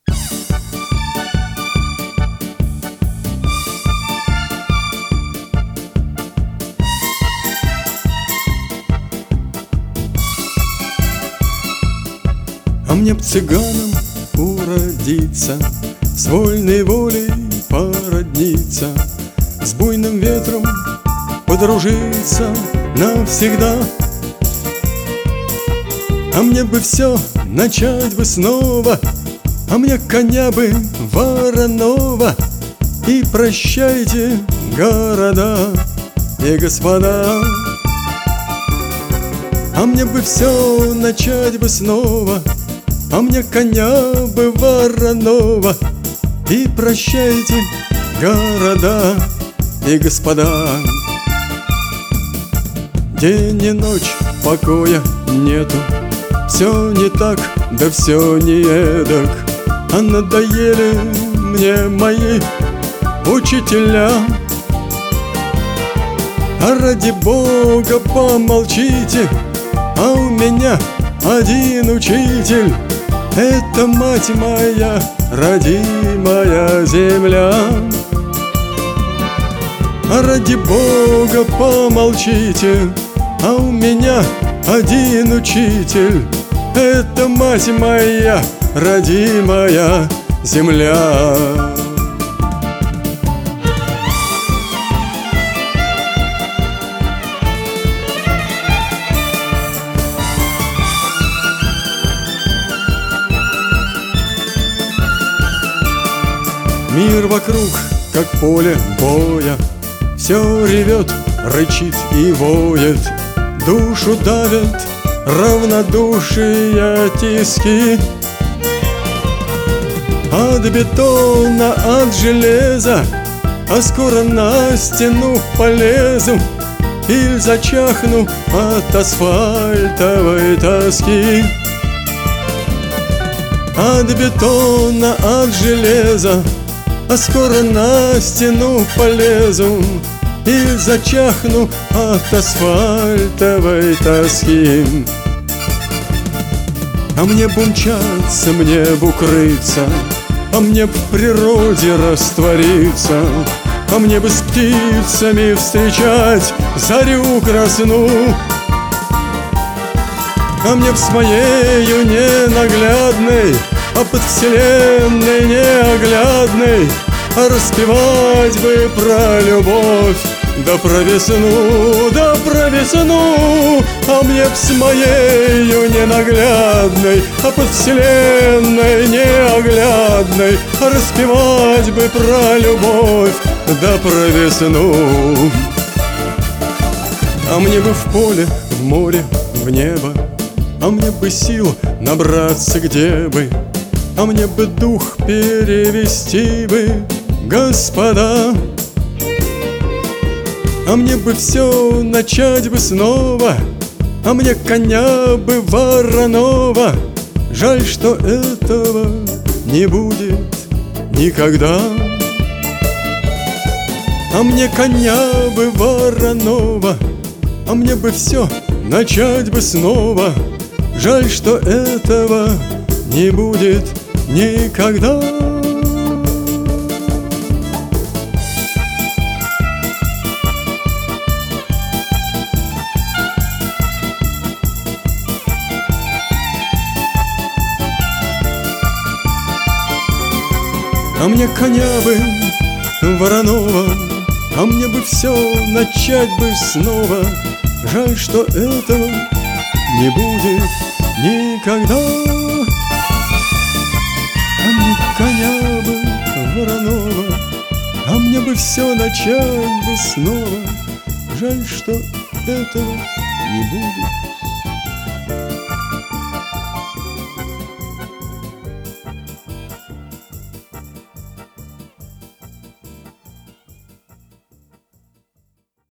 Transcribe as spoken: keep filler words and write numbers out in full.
А мне б цыганом уродиться, с вольной волей породниться, с буйным ветром подружиться навсегда. А мне бы все начать бы снова, а мне коня бы вороного. И прощайте, города и господа. А мне бы все начать бы снова, а мне коня бы вороного. И прощайте, города и господа. День и ночь покоя нету, все не так, да все не эдак. А надоели мне мои учителя. А ради Бога помолчите, а у меня один учитель. Это мать моя, родимая земля. А ради Бога помолчите, а у меня один учитель. Это мать моя, родимая земля. Мир вокруг, как поле боя, все ревет, рычит и воет. Душу давят равнодушие тиски. От бетона, от железа, а скоро на стену полезу или зачахну от асфальтовой тоски. От бетона, от железа, а скоро на стену полезу и зачахну от асфальтовой тоски. А мне б умчаться, мне б укрыться, а мне б в природе раствориться, а мне бы с птицами встречать зарю красну. А мне б с моею ненаглядной, а под вселенной неоглядной, а распевать бы про любовь, да про весну, да про весну. А мне б с моею ненаглядной, а под вселенной неоглядной, а распевать бы про любовь, да про весну. А мне бы в поле, в море, в небо, а мне бы сил набраться где бы, а мне бы дух перевести бы, господа. А мне бы все начать бы снова, а мне коня бы вороного. Жаль, что этого не будет никогда. А мне коня бы вороного, а мне бы все начать бы снова. Жаль, что этого не будет никогда. А мне коня бы вороного, а мне бы все начать бы снова. Жаль, что этого не будет никогда. А мне коня бы вороного, а мне бы все начать бы снова. Жаль, что этого не будет